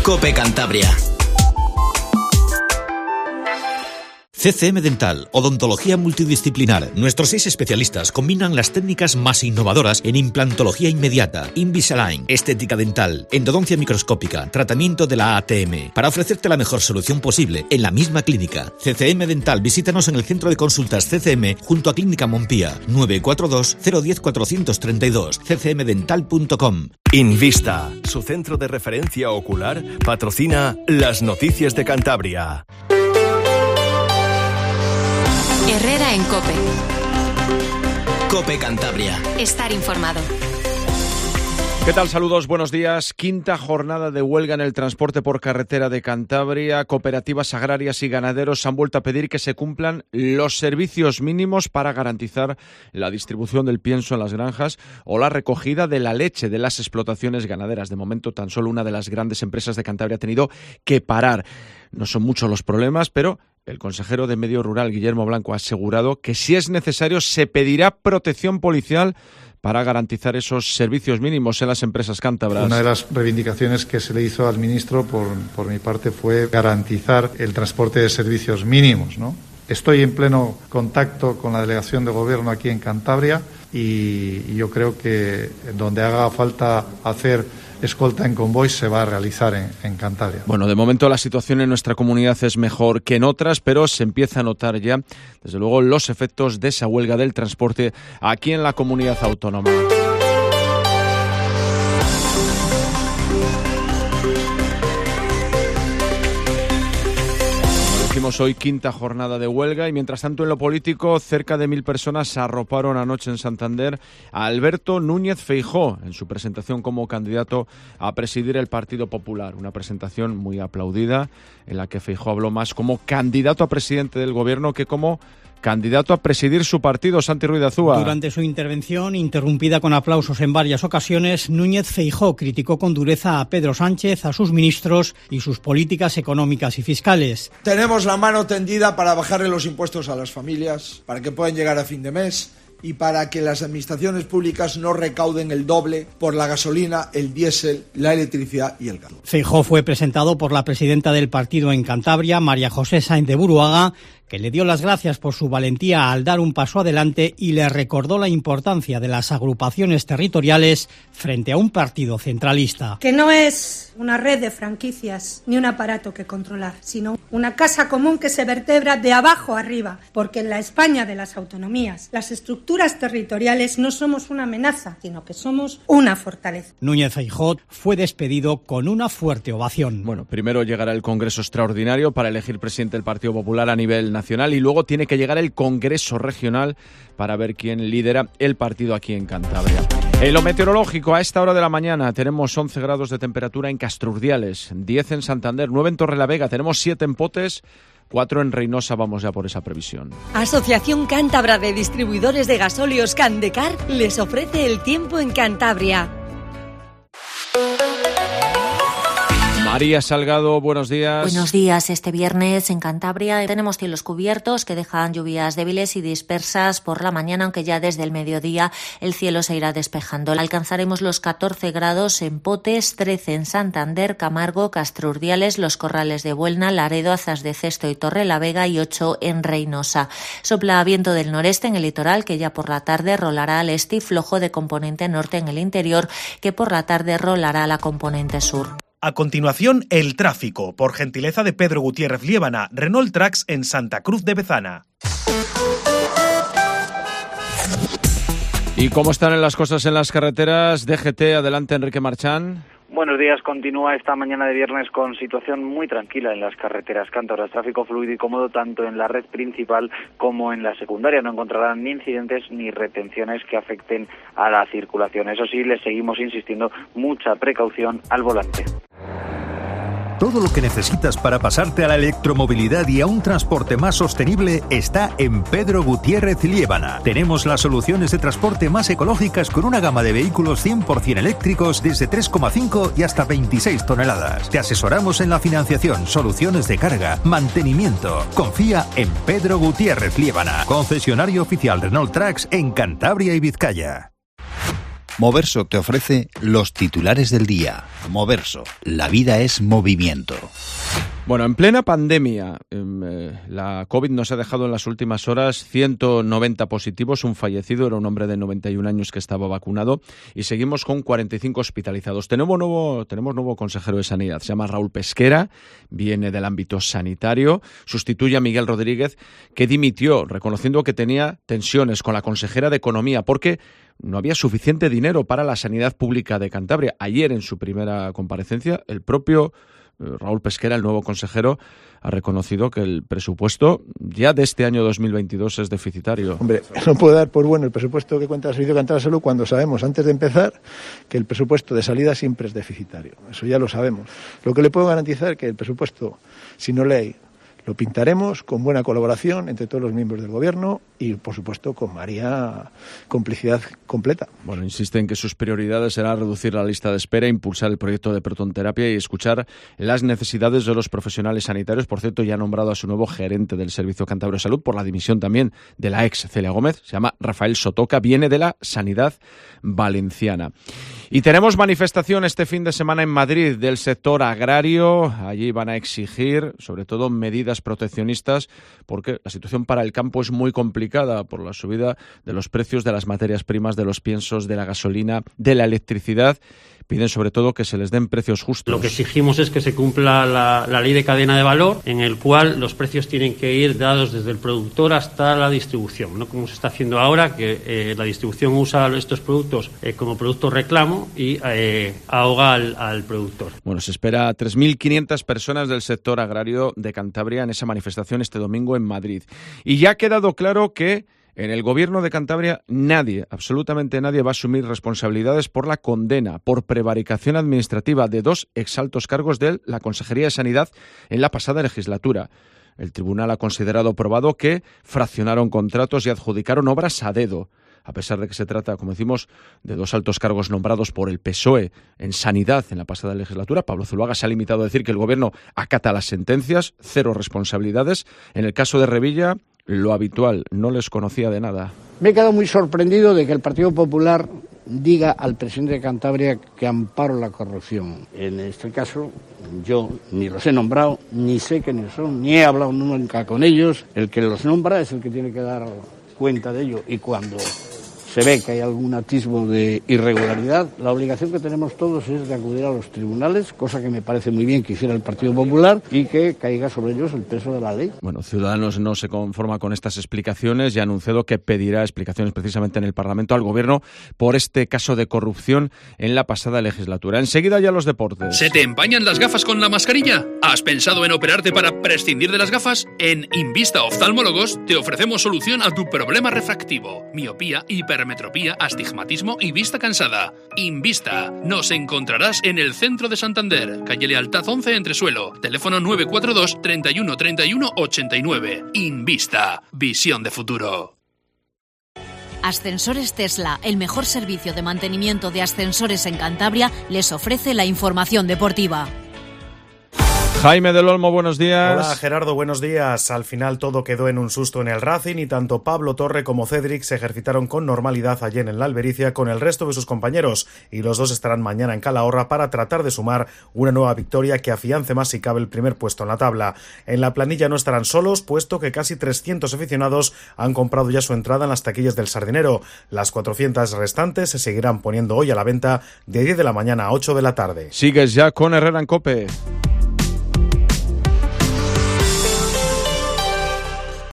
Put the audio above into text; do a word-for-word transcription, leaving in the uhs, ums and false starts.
COPE Cantabria. C C M Dental, odontología multidisciplinar. Nuestros seis especialistas combinan las técnicas más innovadoras en implantología inmediata, Invisalign, estética dental, endodoncia microscópica, tratamiento de la A T M, para ofrecerte la mejor solución posible en la misma clínica. C C M Dental, visítanos en el centro de consultas C C M junto a Clínica Montpía, nueve cuatro dos, cero uno cero, cuatro tres dos, c c m dental punto com. Invista, su centro de referencia ocular, patrocina las noticias de Cantabria. Herrera en COPE. COPE Cantabria. Estar informado. ¿Qué tal? Saludos, buenos días. Quinta jornada de huelga en el transporte por carretera de Cantabria. Cooperativas agrarias y ganaderos han vuelto a pedir que se cumplan los servicios mínimos para garantizar la distribución del pienso en las granjas o la recogida de la leche de las explotaciones ganaderas. De momento, tan solo una de las grandes empresas de Cantabria ha tenido que parar. No son muchos los problemas, pero el consejero de Medio Rural, Guillermo Blanco, ha asegurado que si es necesario se pedirá protección policial para garantizar esos servicios mínimos en las empresas cántabras. Una de las reivindicaciones que se le hizo al ministro por, por mi parte fue garantizar el transporte de servicios mínimos, ¿no? Estoy en pleno contacto con la delegación de gobierno aquí en Cantabria y, y yo creo que donde haga falta hacer escolta en convoy se va a realizar en, en Cantabria. Bueno, de momento la situación en nuestra comunidad es mejor que en otras, pero se empieza a notar ya, desde luego, los efectos de esa huelga del transporte aquí en la comunidad autónoma. Hoy quinta jornada de huelga y mientras tanto en lo político cerca de mil personas arroparon anoche en Santander a Alberto Núñez Feijóo en su presentación como candidato a presidir el Partido Popular. Una presentación muy aplaudida en la que Feijóo habló más como candidato a presidente del gobierno que como candidato a presidir su partido. Santi Ruiz de Azúa. Durante su intervención, interrumpida con aplausos en varias ocasiones, Núñez Feijóo criticó con dureza a Pedro Sánchez, a sus ministros y sus políticas económicas y fiscales. Tenemos la mano tendida para bajarle los impuestos a las familias, para que puedan llegar a fin de mes y para que las administraciones públicas no recauden el doble por la gasolina, el diésel, la electricidad y el gas. Feijóo fue presentado por la presidenta del partido en Cantabria, María José Sáenz de Buruaga, que le dio las gracias por su valentía al dar un paso adelante y le recordó la importancia de las agrupaciones territoriales frente a un partido centralista. Que no es una red de franquicias ni un aparato que controlar, sino una casa común que se vertebra de abajo arriba, porque en la España de las autonomías, las estructuras territoriales no somos una amenaza, sino que somos una fortaleza. Núñez Feijóo fue despedido con una fuerte ovación. Bueno, primero llegará el Congreso Extraordinario para elegir presidente del Partido Popular a nivel nacional y luego tiene que llegar el Congreso Regional para ver quién lidera el partido aquí en Cantabria. En lo meteorológico, a esta hora de la mañana tenemos once grados de temperatura en Castrurdiales, diez en Santander, nueve en Torrelavega, tenemos siete en Potes, cuatro en Reynosa. Vamos ya por esa previsión. Asociación Cántabra de Distribuidores de Gasóleos Candecar les ofrece el tiempo en Cantabria. María Salgado, buenos días. Buenos días. Este viernes en Cantabria tenemos cielos cubiertos que dejan lluvias débiles y dispersas por la mañana, aunque ya desde el mediodía el cielo se irá despejando. Alcanzaremos los catorce grados en Potes, trece en Santander, Camargo, Castrurdiales, Los Corrales de Buelna, Laredo, Azas de Cesto y Torrelavega y ocho en Reynosa. Sopla viento del noreste en el litoral que ya por la tarde rolará al este y flojo de componente norte en el interior que por la tarde rolará a la componente sur. A continuación, el tráfico, por gentileza de Pedro Gutiérrez Liébana, Renault Trax en Santa Cruz de Bezana. ¿Y cómo están las cosas en las carreteras? D G T, adelante Enrique Marchán. Buenos días. Continúa esta mañana de viernes con situación muy tranquila en las carreteras cántabras. Tráfico fluido y cómodo tanto en la red principal como en la secundaria. No encontrarán ni incidentes ni retenciones que afecten a la circulación. Eso sí, les seguimos insistiendo, mucha precaución al volante. Todo lo que necesitas para pasarte a la electromovilidad y a un transporte más sostenible está en Pedro Gutiérrez Liébana. Tenemos las soluciones de transporte más ecológicas con una gama de vehículos cien por ciento eléctricos desde tres coma cinco y hasta veintiséis toneladas. Te asesoramos en la financiación, soluciones de carga, mantenimiento. Confía en Pedro Gutiérrez Liébana, concesionario oficial Renault Trax en Cantabria y Vizcaya. Moverso te ofrece los titulares del día. Moverso, la vida es movimiento. Bueno, en plena pandemia, eh, la COVID nos ha dejado en las últimas horas ciento noventa positivos, un fallecido, era un hombre de noventa y un años que estaba vacunado, y seguimos con cuarenta y cinco hospitalizados. Tenemos nuevo, tenemos nuevo consejero de Sanidad, se llama Raúl Pesquera, viene del ámbito sanitario, sustituye a Miguel Rodríguez, que dimitió, reconociendo que tenía tensiones con la consejera de Economía, porque no había suficiente dinero para la sanidad pública de Cantabria. Ayer, en su primera comparecencia, el propio Raúl Pesquera, el nuevo consejero, ha reconocido que el presupuesto ya de este año dos mil veintidós es deficitario. Hombre, no puedo dar por bueno el presupuesto que cuenta el Servicio Cantabria de Salud cuando sabemos, antes de empezar, que el presupuesto de salida siempre es deficitario. Eso ya lo sabemos. Lo que le puedo garantizar es que el presupuesto, si no ley, lo pintaremos con buena colaboración entre todos los miembros del Gobierno y, por supuesto, con María, complicidad completa. Bueno, insiste en que sus prioridades serán reducir la lista de espera, impulsar el proyecto de protonterapia y escuchar las necesidades de los profesionales sanitarios. Por cierto, ya ha nombrado a su nuevo gerente del Servicio Cantabrio de Salud por la dimisión también de la ex Celia Gómez. Se llama Rafael Sotoca, viene de la Sanidad Valenciana. Y tenemos manifestación este fin de semana en Madrid del sector agrario. Allí van a exigir, sobre todo, medidas proteccionistas, porque la situación para el campo es muy complicada por la subida de los precios de las materias primas, de los piensos, de la gasolina, de la electricidad. Piden sobre todo que se les den precios justos. Lo que exigimos es que se cumpla la, la ley de cadena de valor, en el cual los precios tienen que ir dados desde el productor hasta la distribución, no como se está haciendo ahora, que eh, la distribución usa estos productos eh, como producto reclamo y eh, ahoga al, al productor. Bueno, se espera a tres mil quinientas personas del sector agrario de Cantabria en esa manifestación este domingo en Madrid. Y ya ha quedado claro que en el Gobierno de Cantabria nadie, absolutamente nadie, va a asumir responsabilidades por la condena por prevaricación administrativa de dos exaltos cargos de la Consejería de Sanidad en la pasada legislatura. El tribunal ha considerado probado que fraccionaron contratos y adjudicaron obras a dedo. A pesar de que se trata, como decimos, de dos altos cargos nombrados por el P S O E en sanidad en la pasada legislatura, Pablo Zuluaga se ha limitado a decir que el Gobierno acata las sentencias, cero responsabilidades. En el caso de Revilla, lo habitual, no les conocía de nada. Me he quedado muy sorprendido de que el Partido Popular diga al presidente de Cantabria que amparo la corrupción. En este caso, yo ni los he nombrado, ni sé quiénes son, ni he hablado nunca con ellos. El que los nombra es el que tiene que dar cuenta de ello, y cuando se ve que hay algún atisbo de irregularidad, la obligación que tenemos todos es de acudir a los tribunales, cosa que me parece muy bien que hiciera el Partido Popular, y que caiga sobre ellos el peso de la ley. Bueno, Ciudadanos no se conforma con estas explicaciones y ha anunciado que pedirá explicaciones precisamente en el Parlamento al Gobierno por este caso de corrupción en la pasada legislatura. Enseguida ya los deportes. ¿Se te empañan las gafas con la mascarilla? ¿Has pensado en operarte para prescindir de las gafas? En Invista Oftalmólogos te ofrecemos solución a tu problema refractivo, miopía, hipermetropía, astigmatismo y vista cansada. Invista. Nos encontrarás en el centro de Santander, calle Lealtad once, Entresuelo. Teléfono nueve cuatro dos, treinta y uno, treinta y uno, ochenta y nueve. Invista. Visión de futuro. Ascensores Tesla, el mejor servicio de mantenimiento de ascensores en Cantabria, les ofrece la información deportiva. Jaime del Olmo, buenos días. Hola Gerardo, buenos días. Al final todo quedó en un susto en el Racing y tanto Pablo Torre como Cédric se ejercitaron con normalidad ayer en la Albericia con el resto de sus compañeros, y los dos estarán mañana en Calahorra para tratar de sumar una nueva victoria que afiance más si cabe el primer puesto en la tabla. En la planilla no estarán solos, puesto que casi trescientos aficionados han comprado ya su entrada en las taquillas del Sardinero. Las cuatrocientas restantes se seguirán poniendo hoy a la venta de diez de la mañana a ocho de la tarde. Sigues ya con Herrera en COPE.